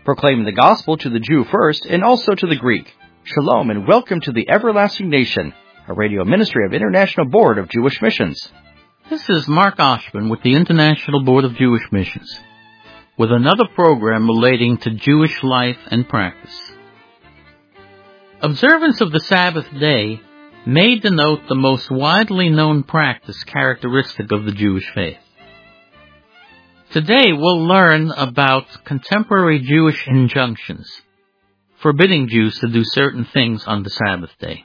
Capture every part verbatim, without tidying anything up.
proclaiming the gospel to the Jew first and also to the Greek. Shalom and welcome to the Everlasting Nation, a radio ministry of International Board of Jewish Missions. This is Mark Oshman with the International Board of Jewish Missions, with another program relating to Jewish life and practice. Observance of the Sabbath day may denote the most widely known practice characteristic of the Jewish faith. Today we'll learn about contemporary Jewish injunctions, forbidding Jews to do certain things on the Sabbath day.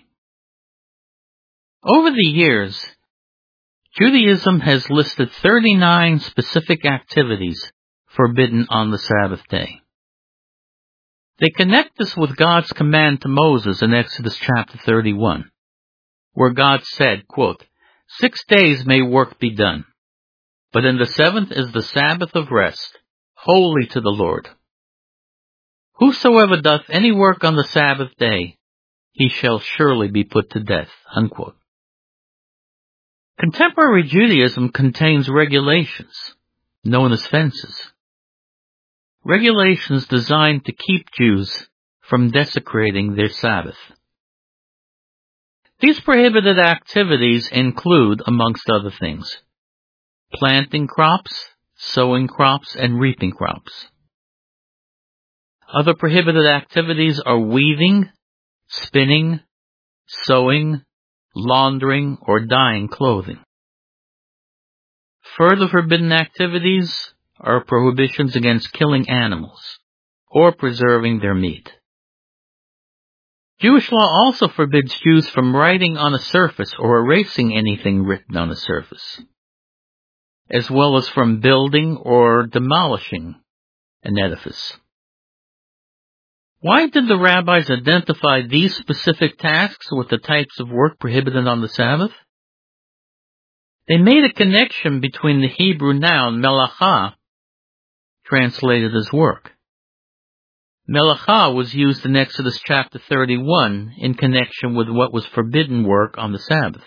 Over the years, Judaism has listed thirty-nine specific activities forbidden on the Sabbath day. They connect this with God's command to Moses in Exodus chapter thirty-one, where God said, quote, "Six days may work be done, but in the seventh is the Sabbath of rest, holy to the Lord. Whosoever doth any work on the Sabbath day, he shall surely be put to death." Unquote. Contemporary Judaism contains regulations, known as fences. Regulations designed to keep Jews from desecrating their Sabbath. These prohibited activities include, amongst other things, planting crops, sowing crops, and reaping crops. Other prohibited activities are weaving, spinning, sewing, laundering, or dyeing clothing. Further forbidden activities are prohibitions against killing animals or preserving their meat. Jewish law also forbids Jews from writing on a surface or erasing anything written on a surface, as well as from building or demolishing an edifice. Why did the rabbis identify these specific tasks with the types of work prohibited on the Sabbath? They made a connection between the Hebrew noun melacha, translated as work. Melacha was used in Exodus chapter thirty-one in connection with what was forbidden work on the Sabbath.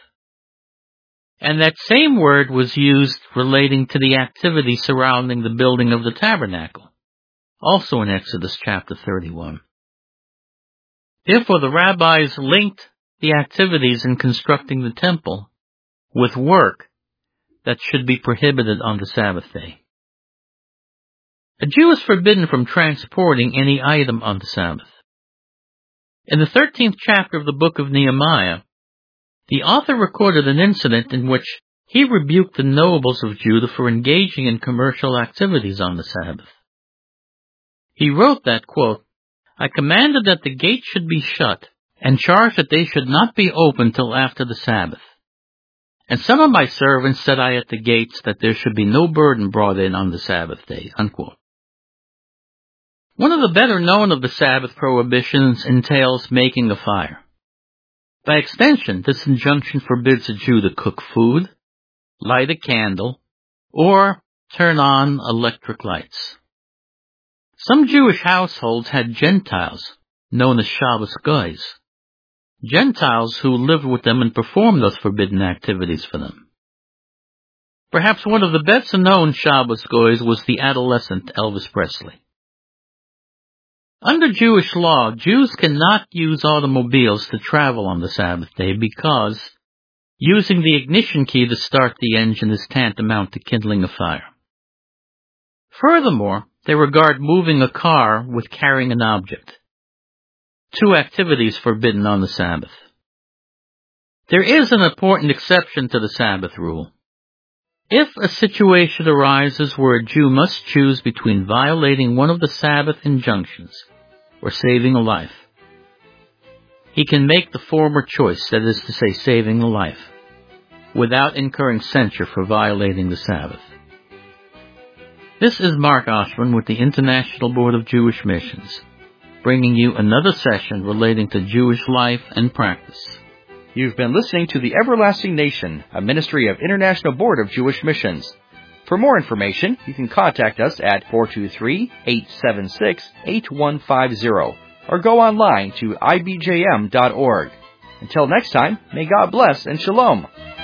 And that same word was used relating to the activity surrounding the building of the tabernacle, also in Exodus chapter thirty-one. Therefore, the rabbis linked the activities in constructing the temple with work that should be prohibited on the Sabbath day. A Jew is forbidden from transporting any item on the Sabbath. In the thirteenth chapter of the book of Nehemiah, the author recorded an incident in which he rebuked the nobles of Judah for engaging in commercial activities on the Sabbath. He wrote that, quote, "I commanded that the gates should be shut, and charged that they should not be opened till after the Sabbath. And some of my servants said I at the gates that there should be no burden brought in on the Sabbath day." Unquote. One of the better known of the Sabbath prohibitions entails making a fire. By extension, this injunction forbids a Jew to cook food, light a candle, or turn on electric lights. Some Jewish households had Gentiles, known as Shabbos Goys, Gentiles who lived with them and performed those forbidden activities for them. Perhaps one of the best known Shabbos Goys was the adolescent Elvis Presley. Under Jewish law, Jews cannot use automobiles to travel on the Sabbath day because using the ignition key to start the engine is tantamount to kindling a fire. Furthermore, they regard moving a car with carrying an object, two activities forbidden on the Sabbath. There is an important exception to the Sabbath rule. If a situation arises where a Jew must choose between violating one of the Sabbath injunctions or saving a life, he can make the former choice, that is to say, saving a life, without incurring censure for violating the Sabbath. This is Mark Oshman with the International Board of Jewish Missions, bringing you another session relating to Jewish life and practice. You've been listening to the Everlasting Nation, a ministry of International Board of Jewish Missions. For more information, you can contact us at four two three, eight seven six, eight one five zero or go online to I B J M dot org. Until next time, may God bless and shalom.